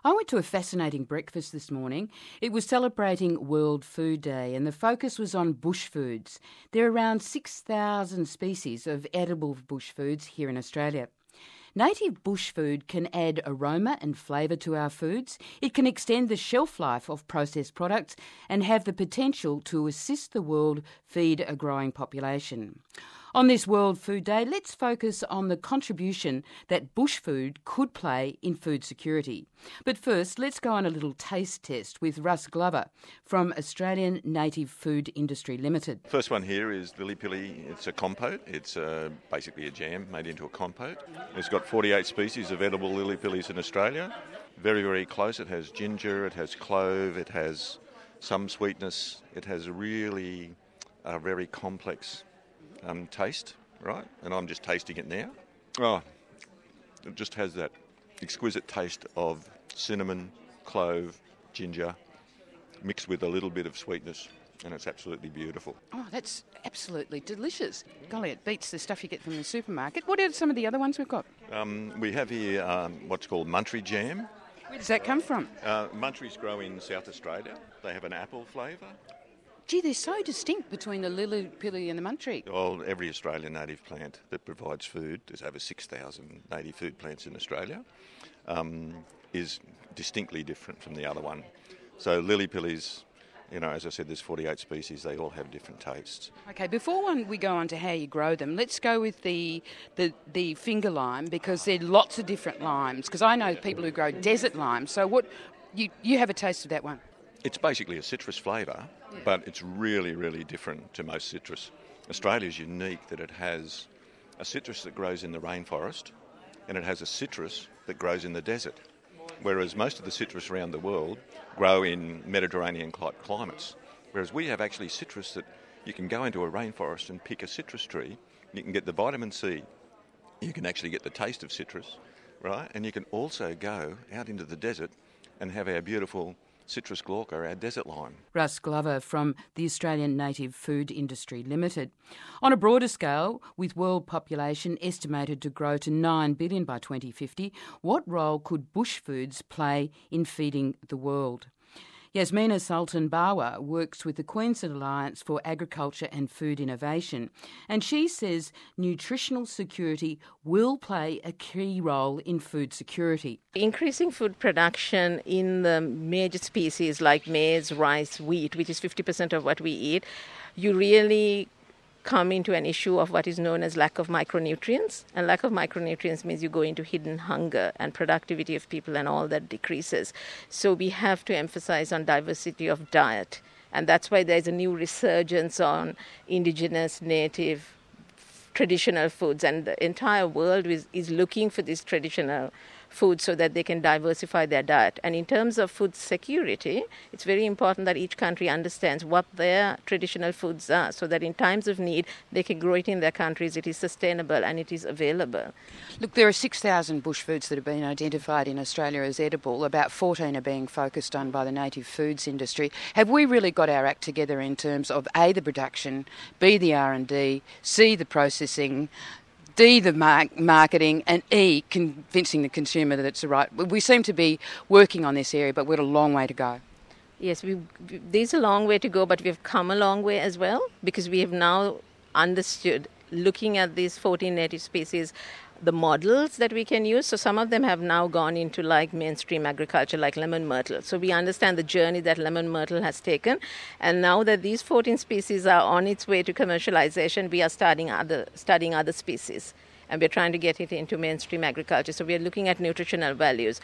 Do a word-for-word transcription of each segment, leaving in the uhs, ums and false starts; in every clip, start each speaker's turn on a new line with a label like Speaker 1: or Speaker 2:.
Speaker 1: I went to a fascinating breakfast this morning. It was celebrating World Food Day and the focus was on bush foods. There are around six thousand species of edible bush foods here in Australia. Native bush food can add aroma and flavour to our foods. It can extend the shelf life of processed products and have the potential to assist the world feed a growing population. On this World Food Day, let's focus on the contribution that bush food could play in food security. But first, let's go on a little taste test with Russ Glover from Australian Native Food Industry Limited.
Speaker 2: First one here is Lili Pili. It's a compote. It's uh, basically a jam made into a compote. It's got forty-eight species of edible Lili Pilis in Australia. Very, very close. It has ginger, it has clove, it has some sweetness. It has really a very complex Um, taste, right? And I'm just tasting it now. Oh, it just has that exquisite taste of cinnamon, clove, ginger, mixed with a little bit of sweetness, and it's absolutely beautiful.
Speaker 1: Oh, that's absolutely delicious. Golly, it beats the stuff you get from the supermarket. What are some of the other ones we've got?
Speaker 2: Um, we have here um, what's called Muntry jam.
Speaker 1: Where does that come from?
Speaker 2: Uh, Muntrys grow in South Australia. They have an apple flavour.
Speaker 1: Gee, they're so distinct between the Lili Pili and the Muntry.
Speaker 2: Well, every Australian native plant that provides food, there's over six thousand native food plants in Australia, um, is distinctly different from the other one. So Lili Pilis, you know, as I said, there's forty-eight species, they all have different tastes.
Speaker 1: Okay, before one, we go on to how you grow them, let's go with the the, the finger lime, because there are lots of different limes, because I know people who grow desert lime. So what, you, you have a taste of that one?
Speaker 2: It's basically a citrus flavour, yeah. But it's really, really different to most citrus. Australia's unique that it has a citrus that grows in the rainforest and it has a citrus that grows in the desert, whereas most of the citrus around the world grow in Mediterranean-type climates, whereas we have actually citrus that you can go into a rainforest and pick a citrus tree, you can get the vitamin C, you can actually get the taste of citrus, right? And you can also go out into the desert and have our beautiful Citrus glauca, our desert lime.
Speaker 1: Russ Glover from the Australian Native Food Industry Limited. On a broader scale, with world population estimated to grow to nine billion by twenty fifty, what role could bush foods play in feeding the world? Yasmina Sultan Bawa works with the Queensland Alliance for Agriculture and Food Innovation, and she says nutritional security will play a key role in food security.
Speaker 3: Increasing food production in the major species like maize, rice, wheat, which is fifty percent of what we eat, you really come into an issue of what is known as lack of micronutrients. And lack of micronutrients means you go into hidden hunger, and productivity of people and all that decreases. So we have to emphasize on diversity of diet. And that's why there's a new resurgence on indigenous, native, traditional foods. And the entire world is, is looking for these traditional foods so that they can diversify their diet. And in terms of food security, it's very important that each country understands what their traditional foods are, so that in times of need, they can grow it in their countries, it is sustainable and it is available.
Speaker 1: Look, there are six thousand bush foods that have been identified in Australia as edible. About fourteen are being focused on by the native foods industry. Have we really got our act together in terms of A, the production, B, the R and D, C, the processing, D, the mar- marketing, and E, convincing the consumer that it's the right? We seem to be working on this area, but we've got a long way to go.
Speaker 3: Yes, we, there's a long way to go, but we've come a long way as well, because we have now understood, looking at these fourteen native species, the models that we can use. So some of them have now gone into like mainstream agriculture, like lemon myrtle. So we understand the journey that lemon myrtle has taken. And now that these fourteen species are on its way to commercialization, we are studying other, studying other species. And we're trying to get it into mainstream agriculture. So we're looking at nutritional values.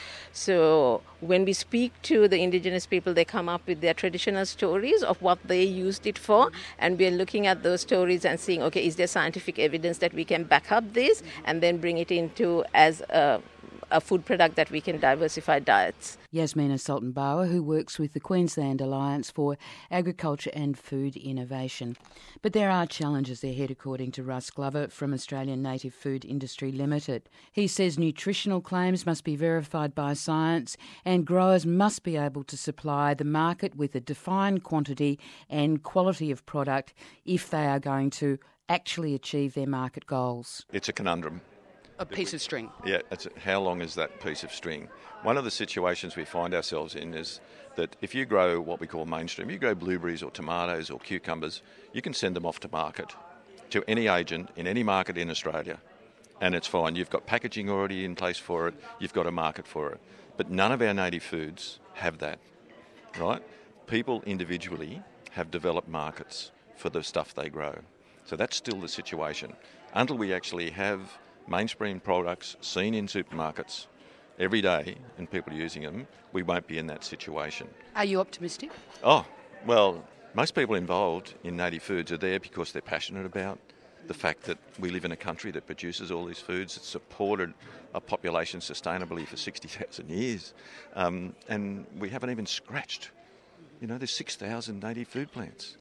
Speaker 3: So when we speak to the indigenous people, they come up with their traditional stories of what they used it for. And we're looking at those stories and seeing, okay, is there scientific evidence that we can back up this and then bring it into as a, a food product that we can diversify diets.
Speaker 1: Yasmina Sultan Bawa, who works with the Queensland Alliance for Agriculture and Food Innovation. But there are challenges ahead, according to Russ Glover from Australian Native Food Industry Limited. He says nutritional claims must be verified by science and growers must be able to supply the market with a defined quantity and quality of product if they are going to actually achieve their market goals.
Speaker 2: It's a conundrum.
Speaker 1: A piece of string.
Speaker 2: Yeah, it's, how long is that piece of string? One of the situations we find ourselves in is that if you grow what we call mainstream, you grow blueberries or tomatoes or cucumbers, you can send them off to market, to any agent in any market in Australia, and it's fine. You've got packaging already in place for it, you've got a market for it. But none of our native foods have that, right? People individually have developed markets for the stuff they grow. So that's still the situation. Until we actually have mainstream products seen in supermarkets every day and people using them, we won't be in that situation.
Speaker 1: Are you optimistic?
Speaker 2: Oh, well, most people involved in native foods are there because they're passionate about the fact that we live in a country that produces all these foods, that's supported a population sustainably for sixty thousand years, um, and we haven't even scratched. You know, there's six thousand native food plants.